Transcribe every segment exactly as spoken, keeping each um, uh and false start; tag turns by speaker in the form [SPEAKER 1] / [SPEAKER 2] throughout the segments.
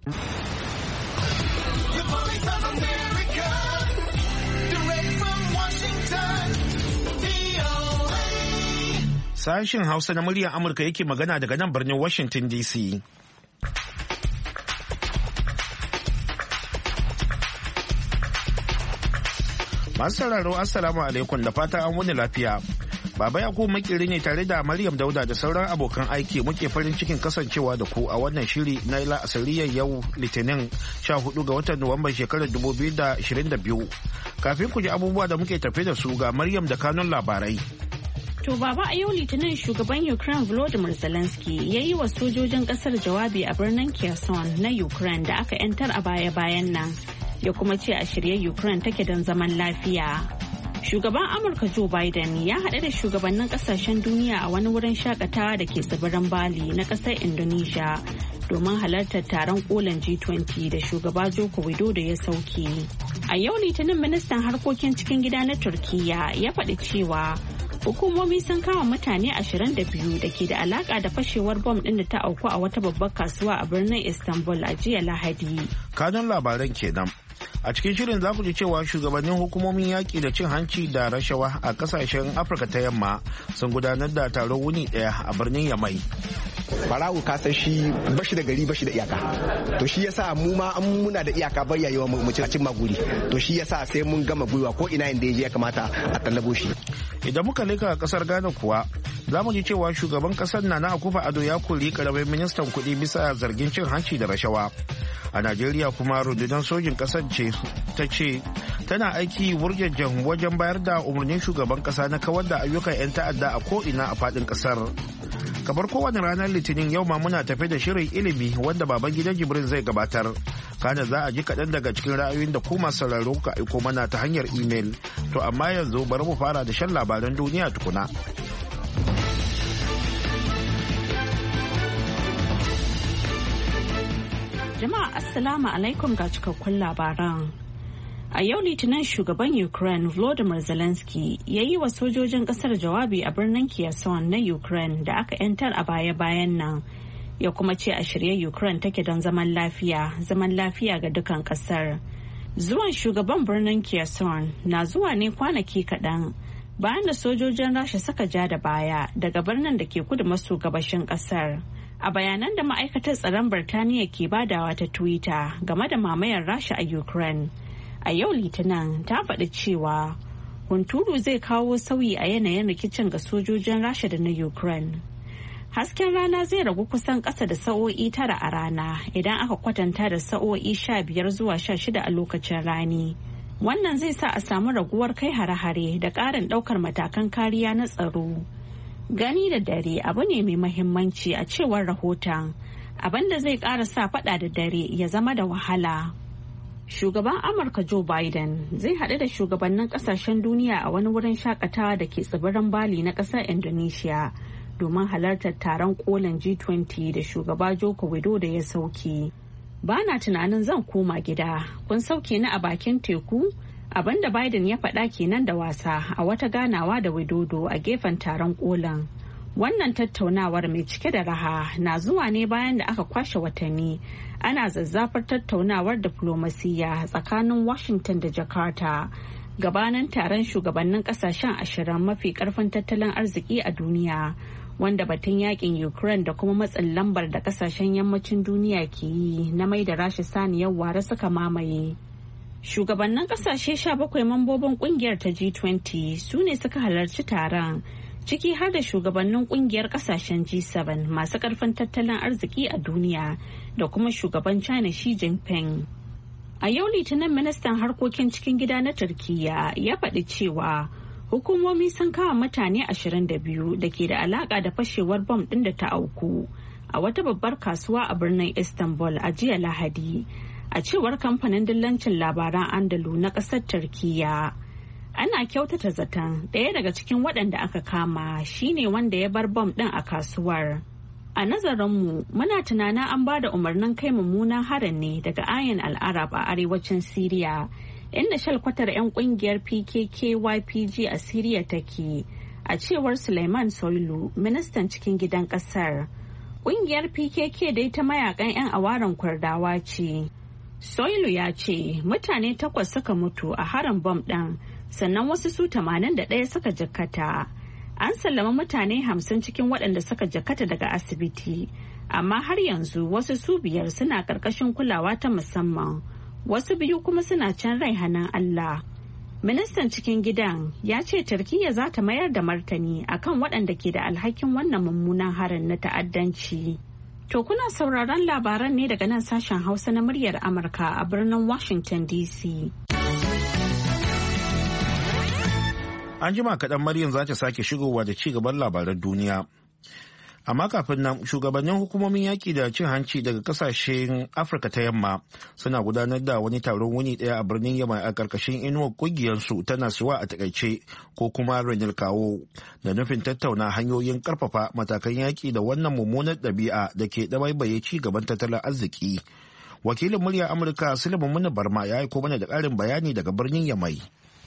[SPEAKER 1] Sashen Hausa na muryar Amurka yake magana daga nan birnin Washington D C. Masu sauraro Assalamu alaikum da fata an wani lafiya. Baba Yakubu makiri ne tare da Maryam Dauda da sauran abokan aiki muke farin cikin kasancewa da ku a wannan shiri na la'asariyar yau Litinin sha hudu ga watan Nuwamban shekarar dubu biyu da ashirin da biyu. Kafin ku ji abubuwa da muke tafe da su ga Maryam da kanun labarai.
[SPEAKER 2] To baba a yau Litinin shugaban Ukraine Volodymyr Zelensky ya yi wa sojojin kasar jawabi a birnin Kherson na Ukraine da aka 'yantar a baya-bayan nan. Ya kuma ce a shirye Ukraine take don zaman lafiya. Shugaban Amurka Joe Biden ya haɗu da shugabannin ƙasashen duniya a wani wurin shakatawa da ke tsibirin Bali na ƙasar Indonesia domin halartar taron kolin G twenty da shugaba Joko Widodo ya sauke. A yau Litinin ministan harkokin cikin gida na Turkiyya ya faɗi cewa hukumomi sun kama mutane ashirin da biyu da ke da alaka da fashewar bom ɗin da ta auku a wata babbar kasuwa a birnin Istanbul a jiya Lahadi.
[SPEAKER 1] Kanun labaran kenan. A cikin shirin za ku ji cewa shugabannin hukumomin yaƙi da cin hanci da rashawa a ƙasashen Afirka ta yamma sun gudanar da taron wuni ɗaya a birnin Yamai.
[SPEAKER 3] Farawo ka san shi bashi da gari bashi da iyaka. To shi yasa mu ma an muna da iyaka bayyayewa mu ci cin maguri. To shi yasa sai mun gama gwiwa ko ina inda yaje ya kamata a tallabo shi.
[SPEAKER 1] Idan muka leka kasar Ghana kuwa za mu ji cewa shugaban kasar Nana Akufo-Addo ya kori karamin ministan kuɗi bisa zargin cin hanci da rashawa. A Najeriya kuma rundunar sojin kasar ce ta ce tana aiki wurjajen wajen bayar da umarnin shugaban kasa na kawar da ayyukan 'yan ta'adda a ko'ina a faɗin kasar. Kamar kowane ranar Litinin yau ma muna tafe da shirin ilimi wanda baban gidan Jibrin zai gabatar. Kana za a ji kaɗan daga cikin ra'ayoyin da kuma sauraro ka aiko mana ta hanyar imel. To amma yanzu bari mu fara da shan labaran duniya tukuna.
[SPEAKER 2] Jama'a Assalamu alaikum ga cikakkun labaran. A yau Litinin shugaban Ukraine Volodymyr Zelensky ya yi wa sojojin kasar jawabi a birnin Kherson na Ukraine da aka 'yantar a baya-bayan nan. Ya kuma ce a shirye Ukraine take don zaman lafiya, zaman lafiya ga dukan kasar. Zuwan shugaban birnin Kherson na zuwa ne kwanaki kaɗan bayan da sojojin Rasha suka ja da baya daga birnin da ke kudu maso gabashin kasar. A bayanan da ma'aikatar tsaron Birtaniya ke badawa ta Twitter game da mamayar Rasha a Ukraine. A yau Litinin ta faɗi cewa hunturu zai kawo sauyi a yanayin rikicin ga sojojin Rasha da na Ukraine. Hasken rana zai ragu kusan ƙasa da sa'o'i tara a rana idan aka kwatanta da sa'o'i sha biyar zuwa sha shida a lokacin rani. Wannan zai sa a samu raguwar kai hare-hare da ƙarin ɗaukar matakan kariya na tsaro. Gani da dare abu ne mai mahimmanci a cewar rahoton, abinda zai ƙara sa faɗa da dare ya zama da wahala. Shugaban Amurka Joe Biden zai haɗu da shugabannin ƙasashen duniya a wani wurin shakatawa da ke tsibirin Bali na ƙasar Indonesia domin halartar taron kolin G twenty da shugaba Joko Widodo ya sauke. Ba na tunanin zan koma gida, kun sauke ni a bakin teku? Abinda Biden ya faɗa kenan da wasa a wata ganawa da Widodo a gefen taron kolin. Wannan tattaunawar mai cike da raha na zuwa ne bayan da aka kwashe watanni ana zazzafar tattaunawar diflomasiyya tsakanin Washington da Jakarta gabanin taron shugabannin kasashen ashirin mafi karfin tattalin arziki a duniya wanda batun yakin Ukraine da kuma matsin lambar da kasashen yammacin duniya ke yi na mai da Rasha saniyar ware suka mamaye. Shugabannin kasashe sha bakwai mambobin kungiyar ta G twenty su ne suka halarci taron, ciki har da shugabannin kungiyar kasashen G seven masu karfin tattalin arziki a duniya da kuma shugaban China Xi Jinping. A yau Litinin ministan harkokin cikin gida na Turkiyya ya faɗi cewa hukumomi sun kama mutane ashirin da biyu da ke da alaka da fashewar bom ɗin da ta auku a wata babbar kasuwa a birnin Istanbul a jiya Lahadi. A cewar kamfanin dillancin labaran Andalu na ƙasar Turkiyya. Ana kyautata zaton ɗaya daga cikin waɗanda aka kama shine wanda ya bar bom ɗin a kasuwar. A nazarinmu muna tunanin an ba da umarnin kai mummunan harin ne daga Ayin al-Arab a arewacin Siriya, inda shalkwatar 'yan ƙungiyar P K K Y P G a Siriya take, a cewar Suleiman Soylu, ministan cikin gidan ƙasar. Ƙungiyar P K K dai ta mayakan 'yan awaren Kurdawa ce. Soilu ya ce mutane takwas suka mutu a harin bom ɗin, sannan wasu su tamanin da ɗaya suka jikkata. An sallama mutane hamsin cikin waɗanda suka jikkata daga asibiti, amma har yanzu wasu su biyar suna ƙarƙashin kulawa ta musamman, wasu biyu kuma suna can rai hannun Allah. Ministan cikin gidan ya ce Turkiyya za ta mayar da martani akan waɗanda ke da alhakin wannan mummunan harin na ta'addanci. To kuna sauraron labaran ne daga nan sashen Hausa na muryar Amurka a birnin Washington D C.
[SPEAKER 1] An jima kaɗan Maryam za ta sake shigowa da ci gaban labaran duniya. Amma kafin nan shugabannin hukumomin yaƙi da cin hanci daga ƙasashen Afirka ta yamma suna gudanar da wani taron wuni ɗaya a birnin Yamai a ƙarƙashin inuwar ƙungiyarsu ta Nasiwa a takaice ko kuma Renil Kawo da nufin tattauna hanyoyin ƙarfafa matakan yaƙi da wannan mummunar ɗabi'a da ke ɗabaibaye ci gaban tattalin arziki. Wakilin murya Amurka Sulaiman Muna Barma ya aiko mana da ƙarin bayani daga birnin Yamai.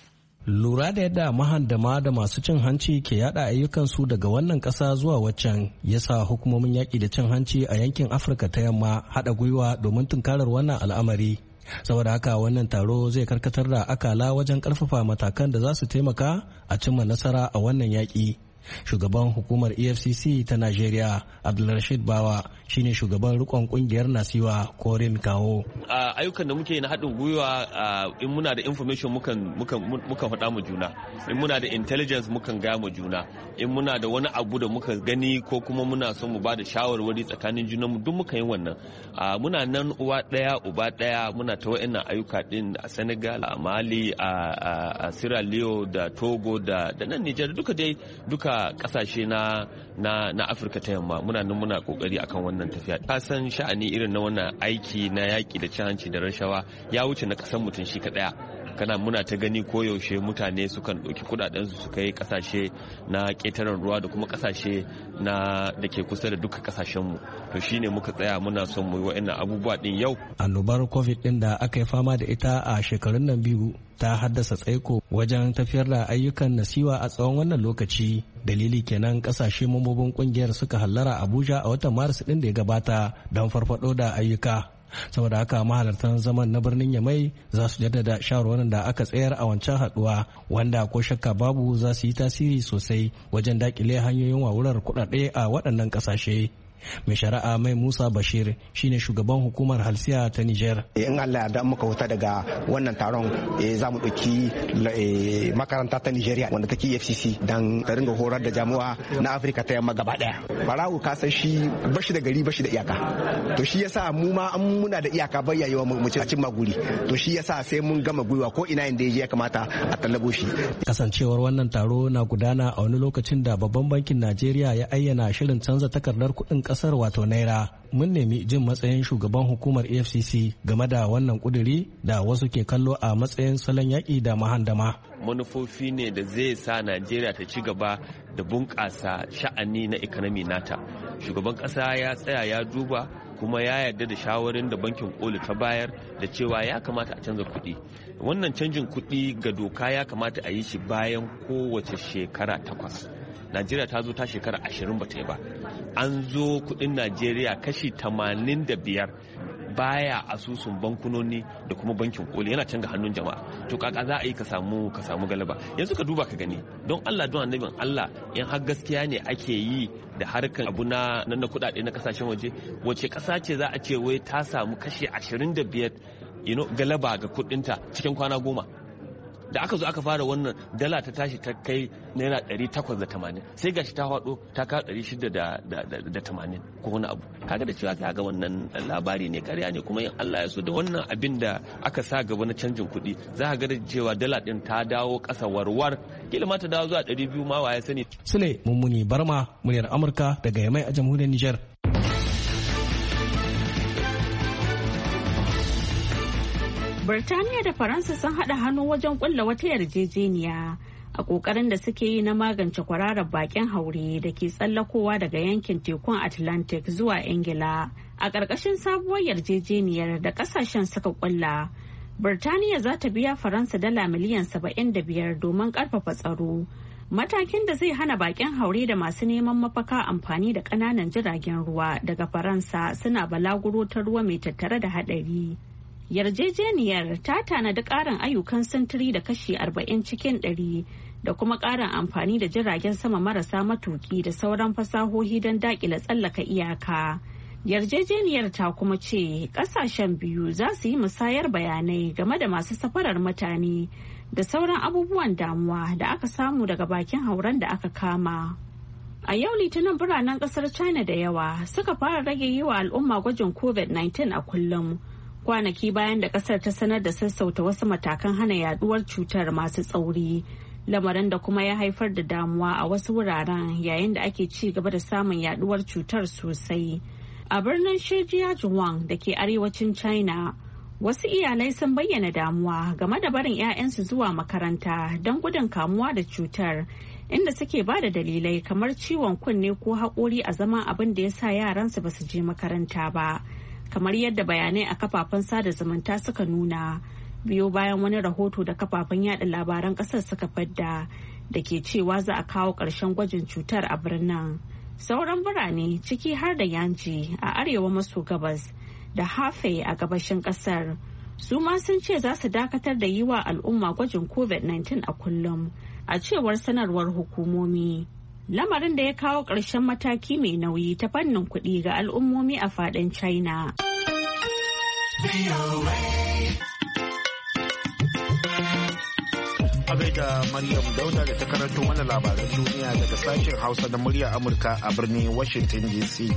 [SPEAKER 4] Lura da yadda mahandama da masu cin hanci ke yada ayyukansu daga wannan ƙasa zuwa waccan ya sa hukumomin yaƙi da cin hanci a yankin Afirka ta yamma haɗa gwiwa domin tunkarar wannan al'amari. Saboda haka wannan taro zai karkatar da akala wajen ƙarfafa matakan da za su taimaka a cimma nasara a wannan yaƙi. Shugaban hukumar E F C C ta Najeriya Abdulrashid Bawa shine shugaban rikon kungiyar Nasiwa Korin Kawo.
[SPEAKER 5] Uh, ayyukan da muke na haɗin gwiwa uh, in muna da information mukan mukan mukan faɗa mu juna, in muna da intelligence mukan gaya mu juna, in muna da wani abu da muka gani ko kuma muna son mu bada shawarwari tsakanin junanmu duk muka yi wannan. Uh, muna nan uwa ɗaya uba ɗaya muna ta wa'annan ayyuka din a Senegal, a Mali, a, a, a Sierra Leone da Togo da da nan Niger duka dai duka kasashe na na na Afirka ta yamma muna nan muna kokari akan wannan tafiya. Ka san sha'ani irin na wannan aiki na yaki da cin hanci da rashawa ya wuce na kasan mutum shi kadaya. Kana muna ta gani koyaushe mutane sukan ɗauki kudaden su kai kasashe na ƙetaren ruwa da kuma kasashe na da ke kusa da duka kasashen mu. To shine muka tsaya muna son mu yi wa'annan abubuwa din yau.
[SPEAKER 4] Annobar COVID din da aka yi fama da ita a shekarun nan biyu ta haddasa tsaiko wajen tafiyar da ayyukan Nasiwa a tsawon wannan lokaci. Dalili kenan kasashe mambobin kungiyar suka hallara Abuja a watan Maris din da ya gabata don farfado da ayyuka. Saboda haka mahalartan zaman na birnin Yamai za su jaddada shawarwarin da aka tsayar a wancan haduwa wanda ko shakka babu za su yi tasiri sosai wajen dakile hanyoyin wawurar kuɗaɗe a waɗannan ƙasashe. Mai shari'a Mai Musa Bashir shine shugaban hukumar halsiya ta Niger.
[SPEAKER 3] In Allah ya muka huta daga wannan taron za mu ɗauki makaranta ta Nigeria wanda take E F C C dan ta ringa horar da jami'a na Afirka ta yamma gaba daya. Barawo ka san shi bashi da gari bashi da iyaka. To shi yasa mu ma an muna da iyaka bayyayewa mu ci cin maguri. To shi yasa sai mun gama gwiwa ko ina inda ya kamata a tallabo shi.
[SPEAKER 4] Kasancewar wannan taro na gudana a wani lokacin da babban bankin Najeriya ya ayyana shirin canza takardar kuɗin kasar wato naira, mun nemi jin matsayin shugaban hukumar E F C C game da wannan kuduri da wasu ke kallo a matsayin salon yaƙi da mahandama.
[SPEAKER 5] Manufofi ne da zai sa Najeriya ta ci gaba da bunƙasa sha'ani na economy nata. Shugaban ƙasa ya tsaya ya duba kuma ya yarda da shawarin da bankin koli ta bayar da cewa ya kamata a canza kuɗi. Wannan canjin kuɗi ga doka ya kamata a yi shi bayan kowace shekara takwas. Najeriya ta zo ta shekara ashirin ba ta yi ba. An zo kudin Najeriya kashi tamanin da biyar baya asusun bankunoni da kuma bankin koli yana canza hannun jama'a. To kaka za a yi ka samu ka samu galaba. Yanzu ka duba ka gani don Allah don annabin Allah in har gaskiya ne ake yi da harkar abu na na kudade na kasashen waje wace kasa ce za a ce wai ta samu kashi ashirin da biyar you know, galaba ga kudinta cikin kwana goma. Da aka zo aka fara wannan dala ta tashi ta kai naira ɗari takwas da tamanin sai gashi ta haɗo ta kawo ɗari shida da tamanin ko wani abu kaga da cewa kaga wannan labari ne karya ne kuma in Allah ya so da wannan abin da aka sa gaba na canjin kuɗi za ka ga da cewa dala ɗin ta dawo ƙasa warwar kila ma ta dawo zuwa ɗari biyu ma waye sani.
[SPEAKER 4] Sule Mummuni Barma muryar Amurka daga Yamai a jamhuriyar Nijar.
[SPEAKER 2] Birtaniya da Faransa sun haɗa hannu wajen ƙulla wata yarjejeniya a ƙoƙarin da suke yi na magance kwararar baƙin haure da ke tsallakowa daga yankin tekun Atlantic zuwa Ingila. A ƙarƙashin sabuwar yarjejeniyar da ƙasashen suka ƙulla, Birtaniya za ta biya Faransa dala miliyan saba'in da biyar domin ƙarfafa tsaro. Matakin da zai hana bakin haure da masu neman mafaka amfani da ƙananan jiragen ruwa daga Faransa suna balaguro ta ruwa mai tattare da haɗari. Yarjejeniyar ta tanadi ƙarin ayyukan sintiri da kashi arba'in cikin ɗari da kuma ƙarin amfani da jiragen sama marasa matuki da sauran fasahohi don daƙile tsallaka iyaka. Yarjejeniyar ta kuma ce ƙasashen biyu za su yi musayar bayanai game da masu safarar mutane da sauran abubuwan damuwa da aka samu daga bakin hauren da aka kama. A yau Litinin biranen ƙasar China da yawa suka fara rage yi wa al'umma gwajin covid nineteen a kullum. Kwanaki bayan da ƙasar ta sanar da sassauta wasu matakan hana yaduwar cutar masu tsauri. Lamarin da kuma ya haifar da damuwa a wasu wuraren yayin da ake ci gaba da samun yaduwar cutar sosai. A birnin Shijiazhuang da ke arewacin China, wasu iyalai sun bayyana damuwa game da barin 'ya'yansu zuwa makaranta don gudun kamuwa da cutar, inda suke ba da dalilai kamar ciwon kunne ko haƙori a zaman abin da ya sa yaransu ba su je makaranta ba, kamar yadda bayanai a kafafen sada zumunta suka nuna. Biyo bayan wani rahoto da kafafen yada labaran kasar suka fadda da ke cewa za a kawo ƙarshen gwajin cutar a birnin. Sauran birane ciki har da Yanji a arewa maso gabas da Hefei a gabashin kasar su ma sun ce za su dakatar da yi wa al'umma gwajin covid nineteen a kullum a cewar sanarwar hukumomi. Lamarin da ya kawo ƙarshen mataki mai nauyi ta fannin kuɗi ga al'ummomi a faɗin China.
[SPEAKER 1] A gaida Maryam Dauda da ta karanto mana labaran duniya daga sashen Hausa na murya Amurka a birnin Washington D C.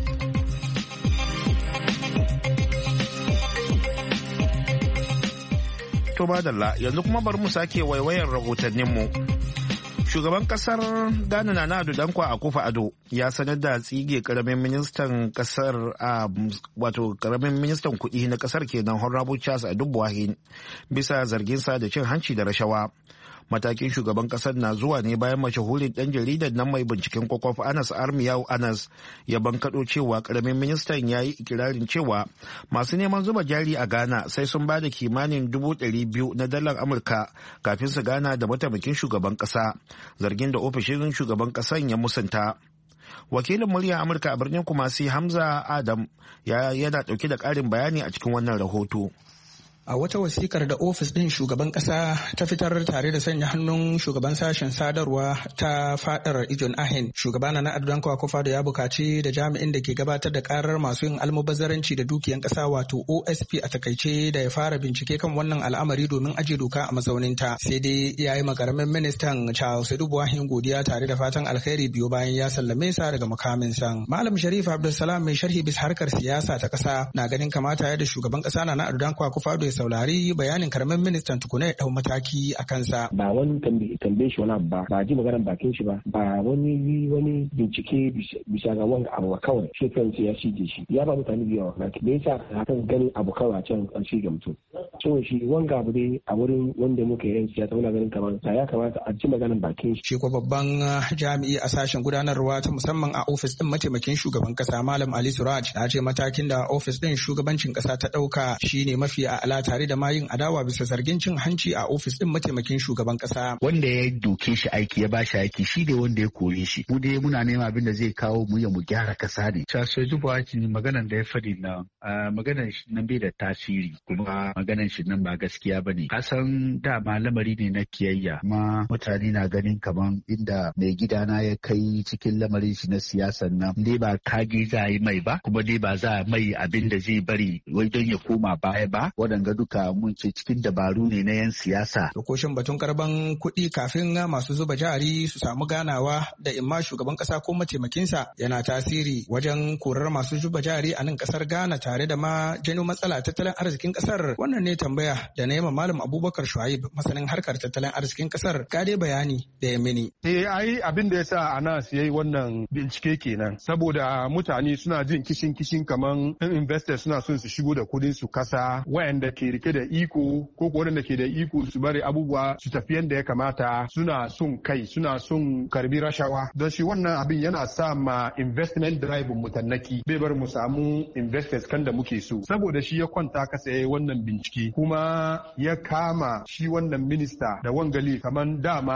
[SPEAKER 1] To madalla, yanzu kuma bari mu sake waiwayar rahotanninmu. Shugaban kasar Ghana Nana Addo Dankwa Akufo-Addo ya sanar da tsige karamin ministan kasar a wato karamin ministan kuɗi na kasar kenan Honorable Charles Adubuahin bisa zarginsa da cin hanci da rashawa. Matakin shugaban kasar na zuwa ne bayan mashahurin dan jaridar nan mai binciken kwakwaf Anas Armiyau Anas ya bankaɗo cewa karamin ministan ya yi ikirarin cewa masu neman zuba jari a Ghana sai sun ba da kimanin dubu ɗari biyu na dalar Amurka kafin su gana da mataimakin shugaban kasa, zargin da ofishin shugaban kasan ya musanta. Wakilin murya Amurka a birnin Kumasi Hamza Adam ya yana ɗauke da ƙarin bayani a cikin wannan rahoto.
[SPEAKER 6] A wata wasikar da ofis ɗin shugaban ƙasa ta fitar tare da sanya hannun shugaban sashen sadarwa ta fadar Ijon Ahin, shugaba Nana Addo Dankwa Akufo-Addo ya bukaci da jami'in da ke gabatar da karar masu yin almubazzaranci da dukiyan ƙasa wato O S P a takaice da ya fara bincike kan wannan al'amari domin aje doka a mazauninta. Sai dai ya yi makaramin ministan Charles Adubuahin godiya tare da fatan alkhairi biyo bayan ya sallame sa daga mukaminsa. Malam Sharif Abdulsalam mai sharhi bisa harkar siyasa ta ƙasa na ganin kamata ya da shugaban ƙasa Nana Addo Dankwa Akufo-Addo saurari bayanin karamin ministan tukuna ya dau mataki a kansa.
[SPEAKER 7] Ba wani tambaye shi wani ba, ba ji maganar bakin shi ba, ba wani wani bincike bisa ga wani abu kawai. Shi kansa ya shige shi. Ya ba mutane biyu wa me yasa hakan ganin abu kawai can an shige mutum. So shi wanga abu dai a wurin wanda muke yin siyasa muna ganin kamar ya kamata a ji maganar bakin shi.
[SPEAKER 6] Shi ko babban jami'i a sashen gudanarwa ta musamman a ofis din mataimakin shugaban kasa Malam Ali Suraj ya ce matakin da ofis din shugabancin kasa ta dauka shine mafi a'ala tare da mayin adawa bisa zargin cin hanci a ofis din mataimakin shugaban kasa.
[SPEAKER 8] Wanda ya doke shi aiki ya bashi aiki shi ne wanda ya kore shi. Mu dai muna nema abin da zai kawo mu ya mu gyara kasa ne.
[SPEAKER 9] Charles Adubuahin maganan da ya faɗi na maganan shi nan bai da tasiri kuma maganan shi nan ba gaskiya bane. Kasan dama lamari ne na kiyayya amma mutane na ganin kaman inda mai gidana ya kai cikin lamarin shi na siyasan nan dai ba kage za a yi mai ba kuma dai ba za a mai abin da zai bari wai don ya koma baya ba. Waɗanga duka mun ce cikin dabaru ne na yan siyasa.
[SPEAKER 6] Dokoshin batun karban kuɗi kafin masu zuba jari su samu ganawa da imma shugaban ƙasa ko mataimakinsa yana tasiri wajen korar masu zuba jari a nan ƙasar Ghana tare da ma janyo matsala tattalin arzikin ƙasar. Wannan ne tambaya da na yi ma Malam Abubakar Shuaib masanin harkar tattalin arzikin ƙasar. Ga dai bayani da ya mini.
[SPEAKER 10] Eh ai abin da yasa Anas yayi wannan bincike kenan saboda mutane suna jin kishin kishin kaman investors suna son su shigo da kuɗin su kasa wayanda ke rike da iko ko waɗanda ke da iko su bari abubuwa su tafi yadda ya kamata suna son kai suna son karbi rashawa don shi wannan abin yana sa ma investment drive mutannaki bai bar mu samu investors kan da muke so saboda shi ya kwanta kasa yayi wannan bincike kuma ya kama shi wannan minista da wangali kaman dama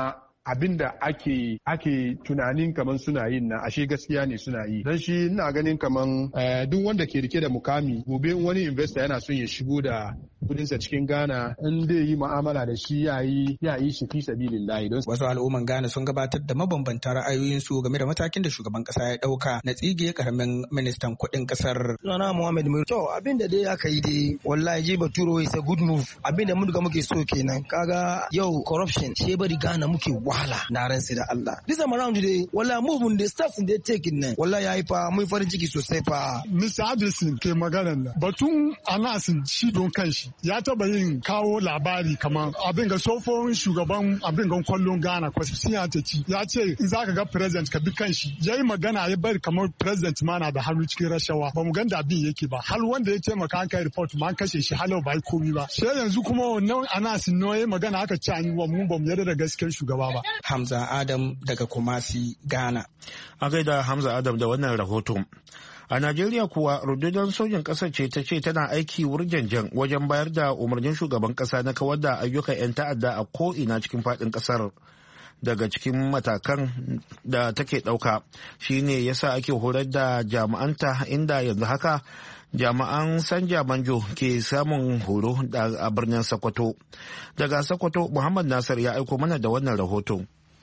[SPEAKER 10] abinda ake ake tunanin kaman suna yin na ashe gaskiya ne suna yi. Dan shi ina ganin kaman duk wanda ke rike da mukami gobe wani investor yana son ya shigo da kudinsa cikin Ghana in dai yi mu'amala da shi ya yi ya yi shi fi sabilillahi. Don
[SPEAKER 6] wasu al'umman Ghana sun gabatar da mabambantan ra'ayoyinsu game da matakin da shugaban kasa ya dauka na tsige karamin ministan kuɗin kasar.
[SPEAKER 11] Sunana Muhammad Mai. To abinda dai aka yi dai wallahi je Baturo is a good move. Abinda mun ga muke so kenan. Kaga yau corruption she bari Ghana muke wahala na ransa da Allah. This time around dai wallahi move da steps da taking nan wallahi yayi fa mun farin ciki sosai fa.
[SPEAKER 12] Mister Addison ke maganar nan. Batun Anasin shi don kanshi ya taba yin kawo labari kamar abin ga sofon shugaban abin ga kwallon Ghana kwasi ya ta ci ya ce in zaka ga president ka bi kanshi yayi magana ya bari kamar president ma na da hannu cikin rashawa ba mu ganda abin yake ba har wanda ya taimaka an kai report ma an kashe shi halau ba komi ba sai yanzu kuma wannan Anasin no yayi magana aka ci an wa mu ba mu yarda da gaskiyar shugaba ba.
[SPEAKER 6] Hamza Adam daga Kumasi, Ghana.
[SPEAKER 1] A gaida Hamza Adam da wannan rahoton. A Najeriya kuwa rundunar sojin ƙasar ce ta ce tana aiki wurjanjan wajen bayar da umarnin shugaban ƙasa na kawar da ayyukan 'yan ta'adda a ko'ina cikin faɗin ƙasar. Daga cikin matakan da take ɗauka shine yasa ake horar da jami'anta inda yanzu haka jami'an Sanja Manjo ke samun horo a birnin Sokoto. Daga Sokoto, Muhammad Nasir ya aiko mana da wannan rahoton.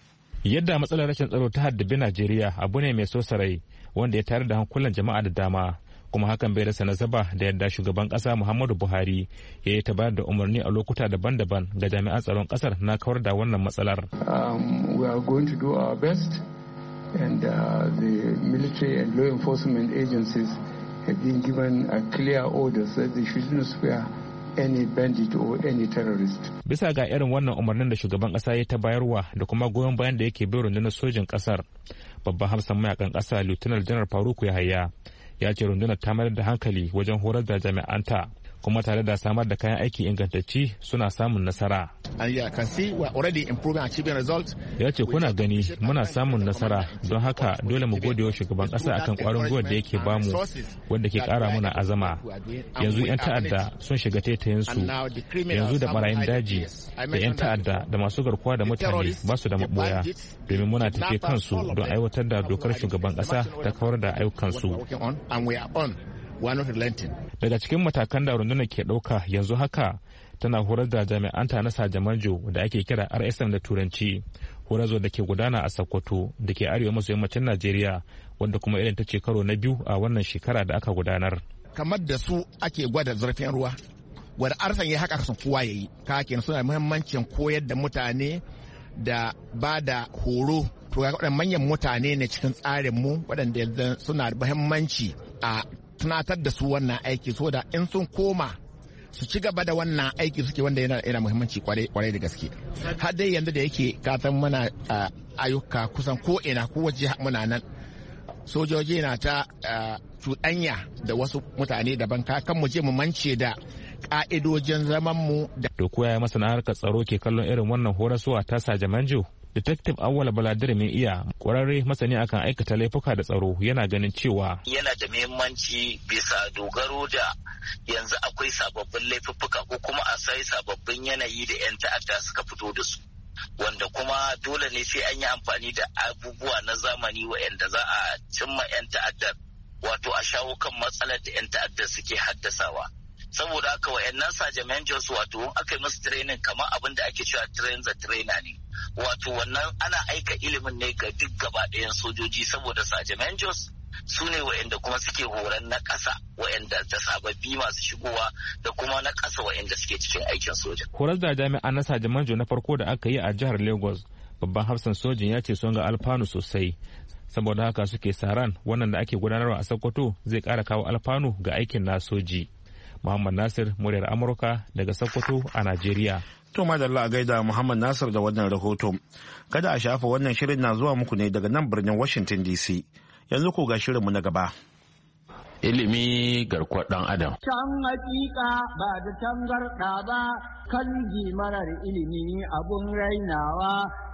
[SPEAKER 13] Yadda matsalar rashin tsaro ta haddabi Najeriya abu ne mai sosarai wanda ya tayar da hankulan jama'a da dama, kuma hakan bai rasa nasaba da yadda shugaban kasa Muhammadu Buhari ya yi ta bayar da umarni a lokuta daban-daban ga jami'an tsaron kasar na kawar da wannan matsalar.
[SPEAKER 14] Um, we are going to do our best and uh, the military and law enforcement agencies have been given a clear orders that they should not spare any bandit or any terrorist.
[SPEAKER 13] Bisa ga irin wannan umarnin da shugaban kasa ya ta bayarwa da kuma goyon bayan da yake bai rundunar sojin kasar, babban hafsan mayakan kasa Lieutenant General Faruku Yahaya ya ce rundunar ta mayar da hankali wajen horar da jami'anta kuma tare da samar da kayan aiki ingantacci suna samun nasara. Ya ce kuna gani muna samun nasara don haka dole mu gode wa shugaban ƙasa akan ƙwarin gwiwar da yake bamu wanda ke ƙara muna azama. Yanzu 'yan ta'adda sun shiga taitayensu, yanzu da barayin daji da 'yan ta'adda da masu garkuwa da mutane ba su da maɓoya domin muna tafiye kansu don aiwatar da dokar shugaban ƙasa ta kawar da ayyukansu. Daga cikin matakan da rundunar ke ɗauka yanzu haka tana horar da jami'anta na Sajamanjo da ake kira R S M da Turanci, horazo da ke gudana a Sokoto da ke arewa maso yammacin Najeriya, wanda kuma irin ta ce karo na biyu a wannan shekara da aka gudanar.
[SPEAKER 15] Kamar da su ake gwada zurfin ruwa, wadda arsan ya haka sun kowa ya yi, kakin suna muhimmancin koyar da mutane da ba da horo. To ya manyan mutane ne cikin tsarinmu waɗanda suna da muhimmanci a tunatar da su wannan aiki so da in sun koma su ci gaba da wannan aiki suke wanda yana yana muhimmanci kwarai da gaske. Har dai yanzu da yake katan mana ayyuka kusan ko ina ko waje muna nan sojoji na ta cuɗanya da wasu mutane daban kan mu je mu mance da ka'idojin zaman mu.
[SPEAKER 13] Da koya ya masana harkar tsaro ke kallon irin wannan horaswa ta Sajamanjo. Detective Awwal Baladir mai iya kwararre masani akan aikata laifuka da tsaro yana ganin cewa
[SPEAKER 16] yana da muhimmanci bisa dogaro da yanzu akwai sababbin laifuffuka ko kuma a sai sababbin yanayi da 'yan ta'adda suka fito da su, wanda kuma dole ne sai an yi amfani da abubuwa na zamani waɗanda za a cimma 'yan ta'addar, wato a shawo kan matsalar da 'yan ta'addar suke haddasawa. Saboda haka wayannan Sajamanjos wato aka yi musu training kamar abin da ake cewa train the trainer ne, wato wannan ana aika ilimin ne ga duk gaba ɗayan sojoji, saboda Sajamanjos su ne wayanda kuma suke horon na ƙasa wayanda da sababbi masu shigowa da kuma na ƙasa wayanda suke cikin aikin soja.
[SPEAKER 13] Horar da jami'an na Sajamanjo na farko da aka yi a jihar Lagos, babban hafsan sojin ya ce sun ga alfanu sosai, saboda haka suke sa ran wannan da ake gudanarwa a Sokoto zai ƙara kawo alfanu ga aikin na soji. Muhammad Nasir, muryar Amurka daga Sokoto a Najeriya.
[SPEAKER 1] To madalla a gaida Muhammad Nasir da wannan rahoto. Kada a shafa wannan shirin na zuwa muku ne daga nan birnin Washington D C. Yanzu ko ga shirinmu na gaba.
[SPEAKER 17] Ilimi garkuwar ɗan Adam.
[SPEAKER 18] Can hakika ba da tangarɗa ba, kan marar ilimi abun rainawa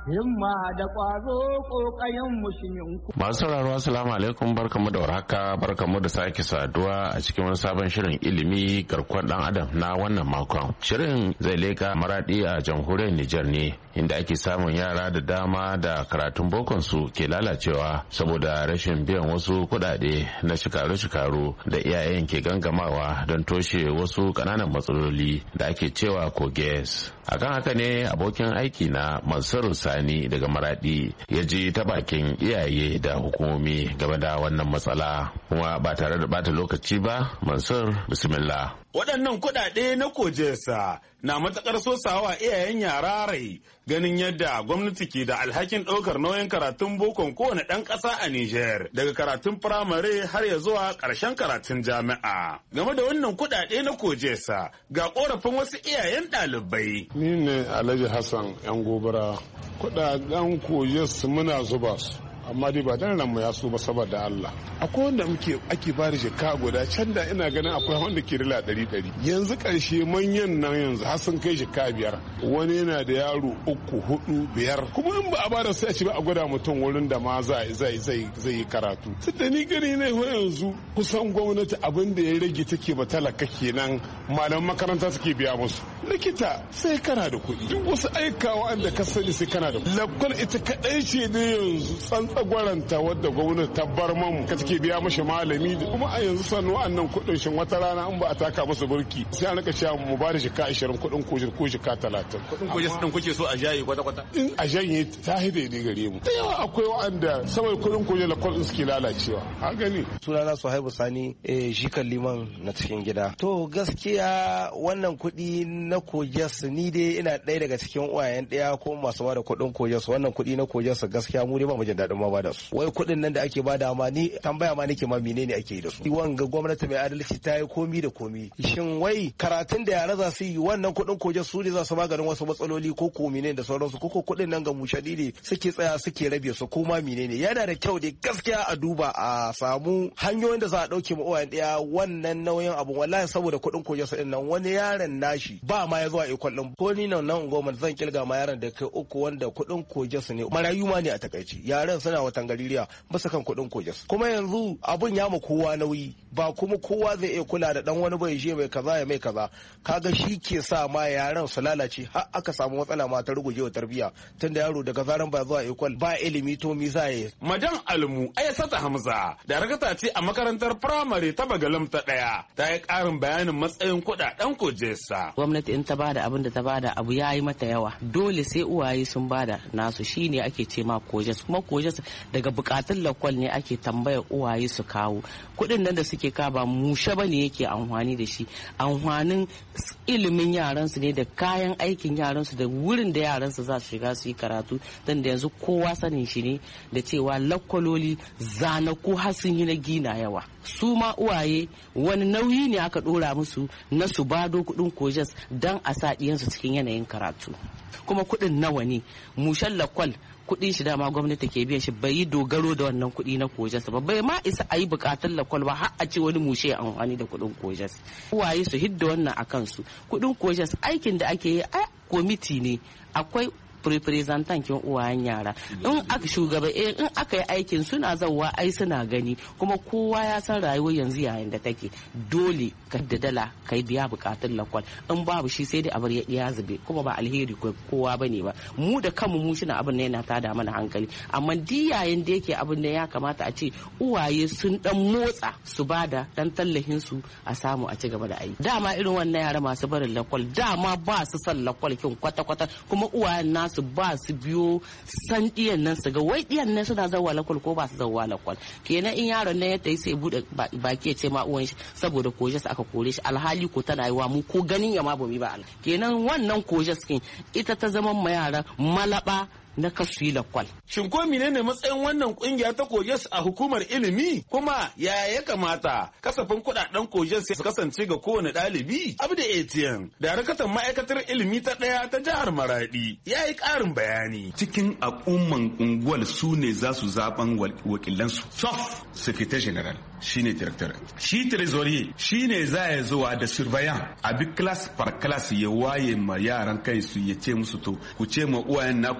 [SPEAKER 18] himma da ƙwazo ƙoƙayen musulminku.
[SPEAKER 17] Masu sauraro assalamu alaikum, barkamu da warhaka, barkamu da sake saduwa a cikin wani sabon shirin ilimi garkuwar dan adam na wannan makon. Shirin zai leka maradi a jamhuriyar Nijar ne, inda ake samun yara da dama da karatun bokon su ke lalacewa saboda rashin biyan wasu kuɗaɗe na shikaru-shikaru da iyayen ke gangamawa don toshe wasu ƙananan matsaloli da ake cewa koges. Akan haka ne abokin aiki na Mansur Sani daga Maradi ya ji ta bakin iyaye da hukumomi game da wannan matsala, kuma ba tare da bata lokaci ba, Mansur, bismillah.
[SPEAKER 19] Waɗannan kuɗaɗe na kojesa na matuƙar sosawa iyayen yara rai, ganin yadda gwamnati ke da alhakin ɗaukar nauyin karatun bokon kowane ɗan ƙasa a Nijar, daga karatun firamare har ya zuwa ƙarshen karatun jami'a. Game da wannan kuɗaɗe na kojesa ga ƙorafin wasu iyayen ɗalibai.
[SPEAKER 20] Ni ne Alhaji Hassan yan gobara. Kuɗaɗen kojes muna zuba su, amma dai ba dan ranmu ya so ba saboda Allah. Akwai wanda muke ake bada jaka guda, can da ina ganin akwai wanda ke dala ɗari ɗari. Yanzu ƙarshe manyan nan yanzu har sun kai jaka biyar. Wani yana da yaro uku hudu biyar. Kuma in ba a bada sai a ci ba a gwada mutum wurin da ma zai zai zai zai yi karatu. Tunda ni gani ne ho yanzu kusan gwamnati abin da ya rage take ba talaka kenan, malaman makaranta suke biya musu. Likita sai kana da kuɗi. Duk wasu aikawa da ka sani sai kana da kuɗi. Lakwal ita kaɗai ce ne yanzu tsagwaranta wadda gwamnati ta bar mamu ka take biya mashi malami, kuma a yanzu sannu wa'annan kuɗin shin wata rana in ba a taka masa burki sai an rika cewa mu ba da jika ashirin kuɗin ko ko jika talatin.
[SPEAKER 19] Kuɗin ko jika kuke so a jaye kwata kwata?
[SPEAKER 20] In a janye ta hide ne gare mu. Da yawa akwai wa'anda saboda kuɗin ko jika kuɗin suke lalacewa. A gani.
[SPEAKER 11] Sunana Suhaibu Sani, eh jikan liman na cikin gida. To gaskiya wannan kuɗi na kojas ni dai ina ɗaya daga cikin uwayen ɗaya ko masu ba da kuɗin kojas. Wannan kuɗi na kojas gaskiya mu dai ba mu jin daɗin ma ba da su. Wai kuɗin nan da ake bada ma ni tambaya ma nake ma menene ake yi da su. Wanga gwamnati mai adalci ta yi komi da komi. Shin wai karatun da yara za su yi wannan kuɗin koje su ne za su maganin wasu matsaloli ko ko menene da sauransu, ko ko kuɗin nan ga mushadi ne suke tsaya suke rabe su ko ma menene. Yana da kyau dai gaskiya a duba a samu hanyoyin da za a ɗauke ma uwayen ɗaya wannan nauyin abu. Wallahi saboda kuɗin koje su ɗin nan wani yaron nashi ba ma ya zuwa ikon ɗin. Ko ni nan nan goma zan kilga ma yaron da kai uku wanda kuɗin koje su ne marayu ma ne a takaici. Yaran suna watan gaririya bisa kan kuɗin kojas. Kuma yanzu abun ya ma kowa nauyi, ba kuma kowa zai iya kula da dan wani bai je mai kaza ya mai kaza. Kaga shi ke sa ma yaran su lalace har aka samu matsala ma ta rugujewa tarbiyya, tunda yaro daga zaran ba zuwa ikon ba ilimi to mi za yi.
[SPEAKER 19] Madan Almu Aisata Hamza da rakata ce a makarantar firamare ta Bagalam ta ɗaya, ta yi ƙarin bayanin matsayin kuɗaɗen kojesa.
[SPEAKER 21] Gwamnati in ta bada abin da ta bada abu ya yi mata yawa, dole sai uwaye sun bada nasu, shine ake ce ma kojes. Kuma kojes daga bukatun lakwal ne ake tambayar uwaye su kawo kuɗin nan da suke ka ba mushe bane yake amfani da shi, amfanin ilimin yaran su ne da kayan aikin yaran su da wurin da yaran su za su shiga su yi karatu. Dan da yanzu kowa sanin shi ne da cewa lakwaloli zanaku har sun yi na gina yawa. Su ma uwaye wani nauyi ne aka dora musu na su bado kuɗin kojas dan a sa diyansu cikin yanayin karatu. Kuma kuɗin nawa ne mushen lakwal kuɗin shi dama gwamnati ke biyan shi, bai yi dogaro da wannan kuɗi na kojas ba, bai ma isa a yi bukatun lakwal ba har a ce wani mushe ya amfani da kuɗin kojas. Uwaye su hidda wannan a kansu. Kuɗin kojas aikin da ake yi a komiti ne, akwai representant kin uwayen yara, in aka shugaba in aka yi aikin suna zawa ai suna gani, kuma kowa ya san rayuwar yanzu yayin da take, dole ka da dala kai biya bukatun lakwal, in babu shi sai dai a bar ya zube, kuma ba alheri kowa bane ba. Mu da kanmu mu shi na abin da yana tada mana hankali, amma di yayin da yake abin da ya kamata a ce uwaye sun dan motsa su bada dan tallahin su a samu a ci gaba da aiki. Dama irin wannan yara masu barin lakwal dama ba su san lakwal kin kwata kwata, kuma uwayen nasu ba su biyo san diyan nan su ga wai diyan nan suna zawa lakwal ko ba su zawa lakwal. Kenan in yaron nan ya tayi sai bude baki ya ce ma uwan shi saboda kojas aka kore shi, alhali ko tana yi wa mu ko ganin ya ma bamu ba. Kenan wannan kojas kin ita ta zama ma yara malaba na kasu yi lakwal.
[SPEAKER 19] Shin ko menene matsayin wannan kungiya ta kojes a hukumar ilimi, kuma yaya ya kamata kasafin kudaden kojes su kasance ga kowane ɗalibi? Abda Etienne, darakatan ma'aikatar ilimi ta ɗaya ta jihar Maradi, ya yi ƙarin bayani.
[SPEAKER 22] Cikin al'umman unguwar su ne za su zaben wakilansu. Sof Secretary General shine director. Shi trésorier shine za ya zuwa da surveillant a bi class par class ya waye ma yaran kai su ya ce musu to ku ce ma uwayen naku kowa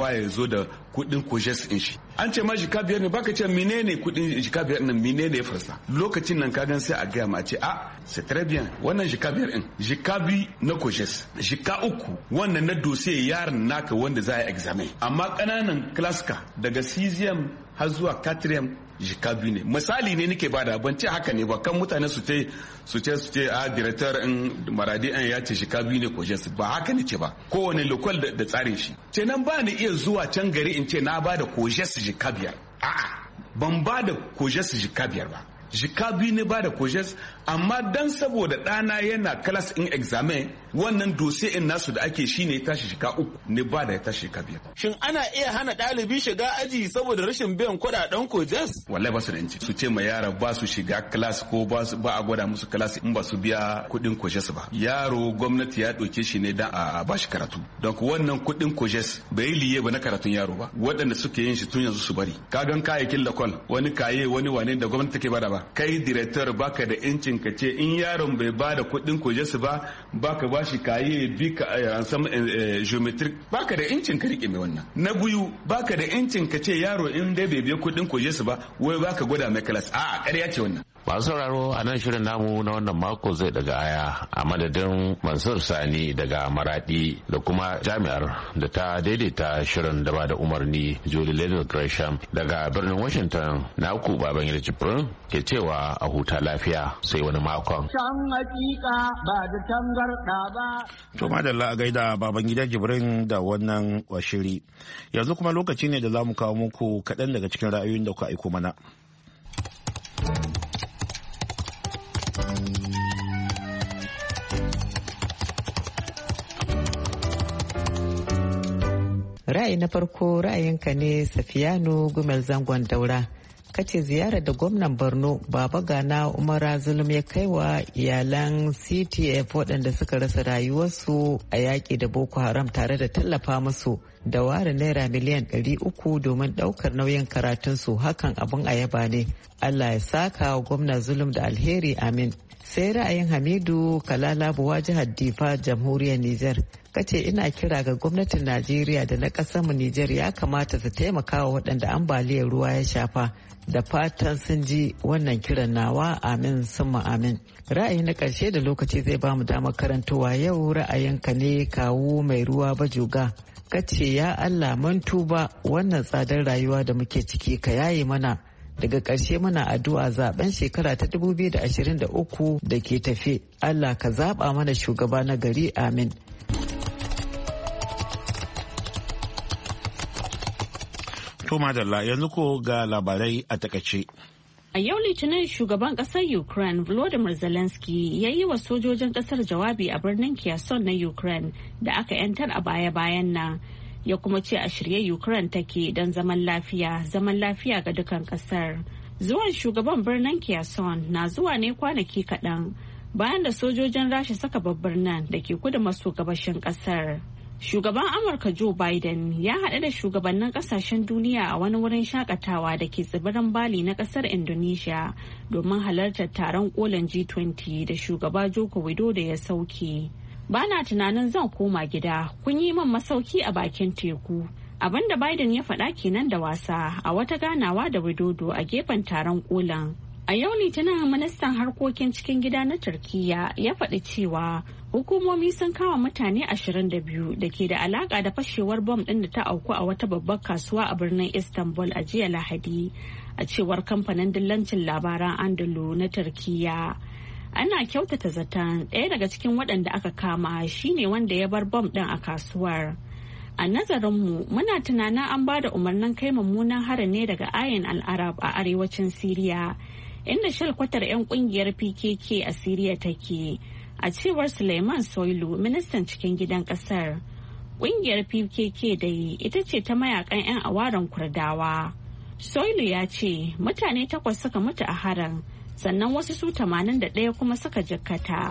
[SPEAKER 22] kowa ya zo da kudin kojes in shi. An ce ma jika biyar ne baka ce menene kudin jika biyar nan menene ya farsa. Lokacin nan kagan sai a gaya ma ce a c'est très bien wannan jika biyar din jika bi na kojes jika uku wannan na dosiye yaron naka wanda za a yi examen. Amma kananan klaska daga sixième har zuwa quatrième jika biyu ne. Misali ne nake bada ban ce haka ne ba kan mutane su ce su ce su ce a director in maradi an ya ce jika biyu ne kojes ba haka ne ce ba. Kowane lokal da tsarin shi. Ce nan ba ni iya zuwa can gari in ce na bada kojes jika biyar. A'a ban bada kojes jika biyar ba. Jika biyu ne bada kojes amma dan saboda ɗana yana class in examen wannan dose in nasu da ake shine ya tashi shika uku ne ba da ya tashi shika biyar.
[SPEAKER 19] Shin ana iya hana ɗalibi shiga aji saboda rashin biyan kuɗaɗen kojes?
[SPEAKER 22] Wallahi ba su da yanci. Su ce ma yara ba su shiga class ko ba a gwada musu class in ba su biya kuɗin kojes ba. Yaro gwamnati ya ɗauke shi ne dan a ba shi karatu. Don wannan kuɗin kojes bai liye ba na karatun yaro ba. Waɗanda suke yin shi tun yanzu su bari. Ka gan kayayyakin lakol wani kaye wani wane da gwamnati take bada ba. Kai director baka da yancin ka ce in yaron bai bada kuɗin kojes ba baka ba shi kaye bi ka ansam geometric baka da incin ka rike mai wannan. Na biyu baka da incin ka ce yaro in dai bai biya kudin koje su ba wai baka gwada mai class a ƙarya ce wannan.
[SPEAKER 17] Masu sauraro a nan shirin namu na wannan mako zai daga aya a madadin Mansur Sani daga Maradi da kuma jami'ar da ta daidaita shirin da ba da umarni Julie Leonard Gresham daga birnin Washington na ku Babangida Jibrin ke cewa a huta lafiya sai wani makon.
[SPEAKER 18] Can hakika ba da tangarda ba.
[SPEAKER 1] To madalla a gaida Babangida Jibrin da wannan washiri. Yanzu kuma lokaci ne da za mu kawo muku kaɗan daga cikin ra'ayoyin da kuka aiko mana.
[SPEAKER 3] Ra'ayi na farko ra'ayinka ne Safiyanu Gumel Zangon Daura. Kace ziyarar da gwamnan Borno Baba Gana Umara Zulum ya kai wa iyalan C T F waɗanda suka rasa rayuwarsu a yaƙi da Boko Haram tare da tallafa musu da ware naira miliyan ɗari uku domin ɗaukar nauyin karatunsu hakan abin ayaba ne. Allah ya saka wa gwamna Zulum da alheri amin. Sai ra'ayin Hamidu Kalalabuwa jihar Difa jamhuriyar Nijar. Kace ina kira ga gwamnatin Najeriya da na ƙasarmu Nijar ya kamata su taimaka wa waɗanda ambaliyar ruwa ya shafa. Da fatan sun ji wannan kiran nawa amin summa amin. Ra'ayi na ƙarshe da lokaci zai bamu damar karantowa yau ra'ayinka ne kawo mai ruwa bajuga. Kace ya Allah mun tuba wannan tsadar rayuwa da muke ciki ka yaye mana. Daga ƙarshe muna addu'a zaben shekara ta dubu biyu da ashirin da uku da ke tafe. Allah ka zaɓa mana shugaba na gari amin.
[SPEAKER 1] To madalla yanzu ko ga labarai a takaice.
[SPEAKER 2] A yau Litinin shugaban kasar Ukraine Volodymyr Zelensky ya yi wa sojojin kasar jawabi a birnin Kherson na Ukraine da aka 'yantar a baya-bayan nan. Ya kuma ce a shirye Ukraine take don zaman lafiya, zaman lafiya ga dukan kasar. Zuwan shugaban birnin Kherson na zuwa ne kwanaki kaɗan bayan da sojojin Rasha saka babbar nan da ke kudu maso gabashin kasar. Shugaban Amurka Joe Biden ya haɗu da shugabannin ƙasashen duniya a wani wurin shakatawa da ke tsibirin Bali na ƙasar Indonesia domin halartar taron kolin G twenty da shugaba Joko Widodo ya sauke. Bana tunanin zan koma gida, kun yi min masauki a bakin teku. Abinda Biden ya faɗa kenan da wasa a wata ganawa da Widodo a gefen taron kolin. A yau Litinin ministan harkokin cikin gida na Turkiyya ya faɗi cewa hukumomi sun kama mutane ashirin da biyu da ke da alaka da fashewar bom ɗin da ta auku a wata babbar kasuwa a birnin Istanbul a jiya Lahadi, a cewar kamfanin dillancin labaran Anadolu na Turkiyya. Ana kyautata zaton ɗaya daga cikin waɗanda aka kama shine wanda ya bar bom ɗin a kasuwar. A nazarinmu muna tunanin an ba da umarnin kai mummunan harin ne daga Ayin al-Arab a arewacin Siriya, inda shalkwatar 'yan kungiyar P K K a Siriya take, a cewar Suleiman Soilu, ministan cikin gidan kasar. Kungiyar P K K dai ita ce ta mayakan 'yan awaren Kurdawa. Soilu ya ce mutane takwas suka mutu a harin, sannan wasu su tamanin da ɗaya kuma suka jikkata.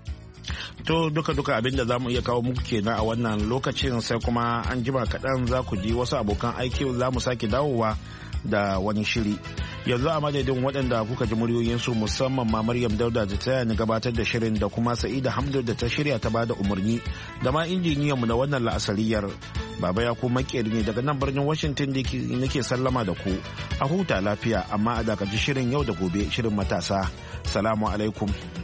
[SPEAKER 1] To duka-duka abinda za mu iya kawo muku kenan a wannan lokacin, sai kuma an jima kaɗan za ku ji wasu abokan aiki za mu sake dawowa da wani shiri. Yanzu a madadin waɗanda kuka ji muryoyinsu musamman ma Maryam Dauda da ta ni gabatar da shirin da kuma Sa'ida Hamdu da ta shirya ta bada umarni da ma injiniyanmu na wannan la'asariyar Baba ya kuma makeri ne daga nan birnin Washington da nake sallama da ku. A huta lafiya amma a dakaci shirin yau da gobe shirin matasa. Salamu alaikum.